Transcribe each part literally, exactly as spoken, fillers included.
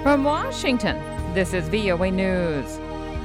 From Washington, this is V O A News.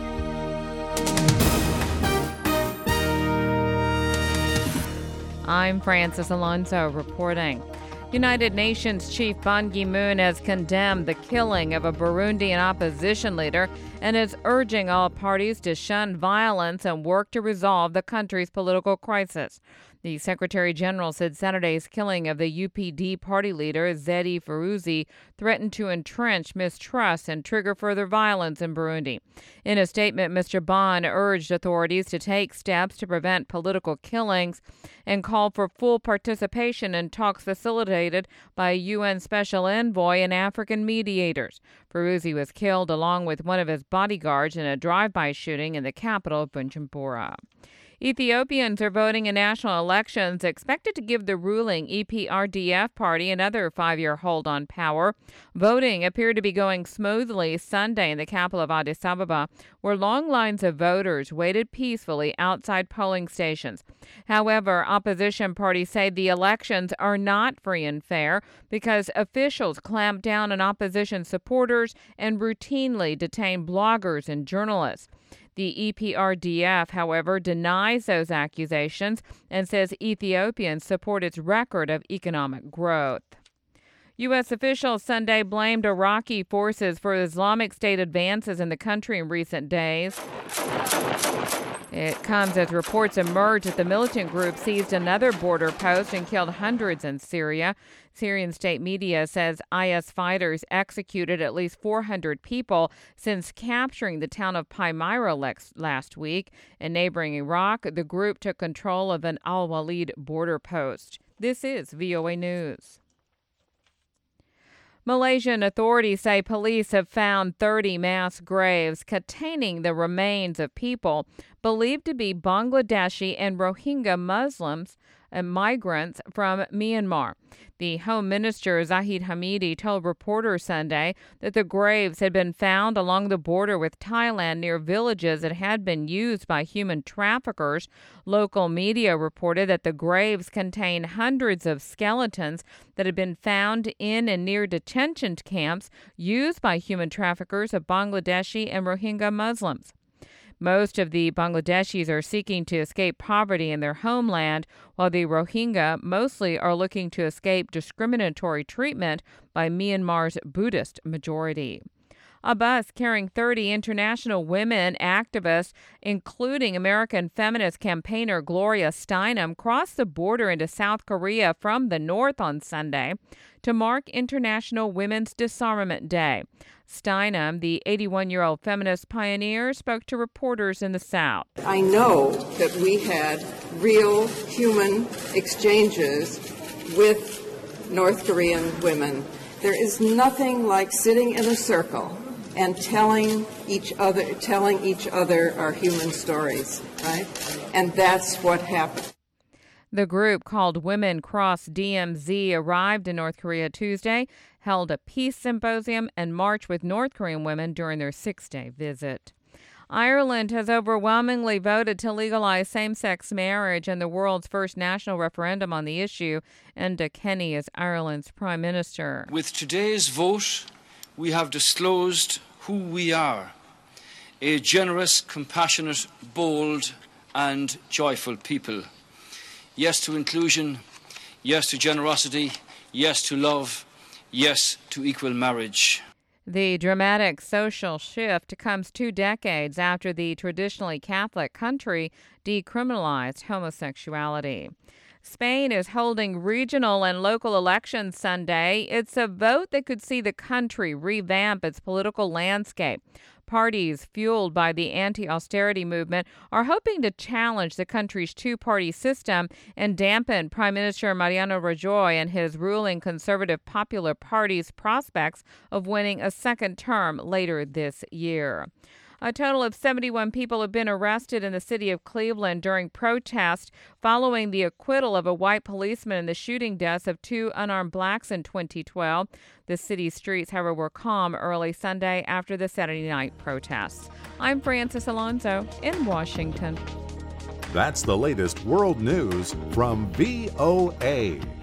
I'm Francis Alonso reporting. United Nations Chief Ban Ki-moon has condemned the killing of a Burundian opposition leader and is urging all parties to shun violence and work to resolve the country's political crisis. The Secretary General said Saturday's killing of the U P D party leader, Zedi Feruzi, threatened to entrench mistrust and trigger further violence in Burundi. In a statement, Mister Ban urged authorities to take steps to prevent political killings and called for full participation in talks facilitated by a U N Special Envoy and African mediators. Feruzi was killed along with one of his bodyguards in a drive-by shooting in the capital, Bujumbura. Ethiopians are voting in national elections expected to give the ruling E P R D F party another five-year hold on power. Voting appeared to be going smoothly Sunday in the capital of Addis Ababa, where long lines of voters waited peacefully outside polling stations. However, opposition parties say the elections are not free and fair because officials clamp down on opposition supporters and routinely detain bloggers and journalists. The E P R D F, however, denies those accusations and says Ethiopians support its record of economic growth. U S officials Sunday blamed Iraqi forces for Islamic State advances in the country in recent days. It comes as reports emerge that the militant group seized another border post and killed hundreds in Syria. Syrian state media says I S fighters executed at least four hundred people since capturing the town of Palmyra last week. In neighboring Iraq, the group took control of an Al-Walid border post. This is V O A News. Malaysian authorities say police have found thirty mass graves containing the remains of people believed to be Bangladeshi and Rohingya Muslims and migrants from Myanmar. The Home Minister Zahid Hamidi told reporters Sunday that the graves had been found along the border with Thailand near villages that had been used by human traffickers. Local media reported that the graves contain hundreds of skeletons that had been found in and near detention camps used by human traffickers of Bangladeshi and Rohingya Muslims. Most of the Bangladeshis are seeking to escape poverty in their homeland, while the Rohingya mostly are looking to escape discriminatory treatment by Myanmar's Buddhist majority. A bus carrying thirty international women activists, including American feminist campaigner Gloria Steinem, crossed the border into South Korea from the north on Sunday to mark International Women's Disarmament Day. Steinem, the eighty-one-year-old feminist pioneer, spoke to reporters in the South. I know that we had real human exchanges with North Korean women. There is nothing like sitting in a circle and telling each other, telling each other our human stories, right? And that's what happened. The group, called Women Cross D M Z, arrived in North Korea Tuesday, held a peace symposium, and marched with North Korean women during their six-day visit. Ireland has overwhelmingly voted to legalize same-sex marriage in the world's first national referendum on the issue. Enda Kenny is Ireland's Prime Minister. With today's vote, we have disclosed who we are, a generous, compassionate, bold and joyful people. Yes to inclusion, yes to generosity, yes to love, yes to equal marriage. The dramatic social shift comes two decades after the traditionally Catholic country decriminalized homosexuality. Spain is holding regional and local elections Sunday. It's a vote that could see the country revamp its political landscape. Parties fueled by the anti-austerity movement are hoping to challenge the country's two-party system and dampen Prime Minister Mariano Rajoy and his ruling Conservative Popular Party's prospects of winning a second term later this year. A total of seventy-one people have been arrested in the city of Cleveland during protests following the acquittal of a white policeman in the shooting deaths of two unarmed blacks in twenty twelve. The city's streets, however, were calm early Sunday after the Saturday night protests. I'm Francis Alonso in Washington. That's the latest world news from V O A.